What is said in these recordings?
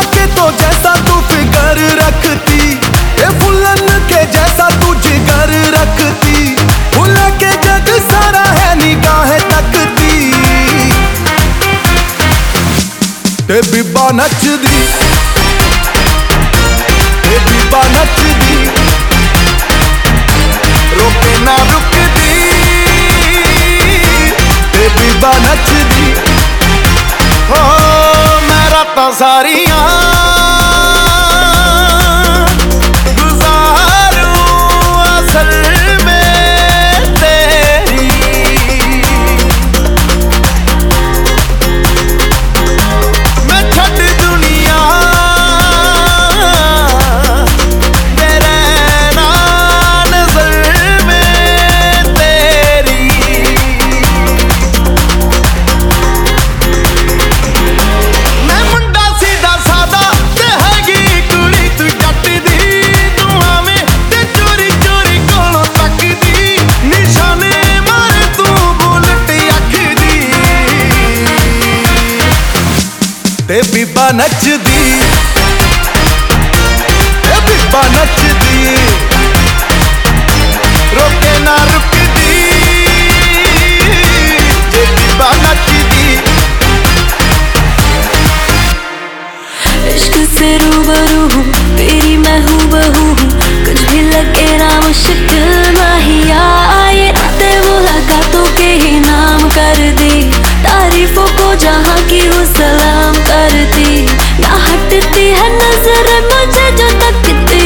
के तो जैसा तू फिकर रखती, ये फुलन के जैसा तू जिगर रखती, फूल के जग सारा है निगाहें तकती, ते बीबा नचदी, ते बीबा नचदी, रोके ना रुकदी, ते बीबा नचदी। हो मैं रातां सारियां गुजारूं असल में तेरी, मैं छड्ड दुनिया दे रहना नज़र में तेरी। मैं मुंडा सीधा सादा ते हैगी कुड़ी तू जट दी, तू आवें ते चोरी चोरी कोलों तकदी, निशाने मारे तू बुलट अख दी, ते बीबा नचदी, ते बीबा नचदी, रोके ना रुकदी, ते बीबा नचदी। इश्क से रूबरू हूँ तेरी मैं हूबहू हूँ, कुछ भी लगे ना मुश्किल नहीं आए, रातें मुलाकातों के ही नाम कर दी, तारीफों को जहाँ की हूँ सलाम करती, ना हटती है नजर मुझे जो तकती,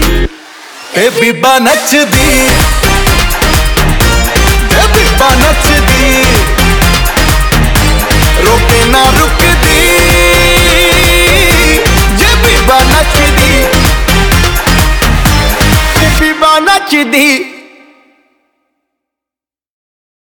ते बीबा नचदी, ते बीबा नचदी।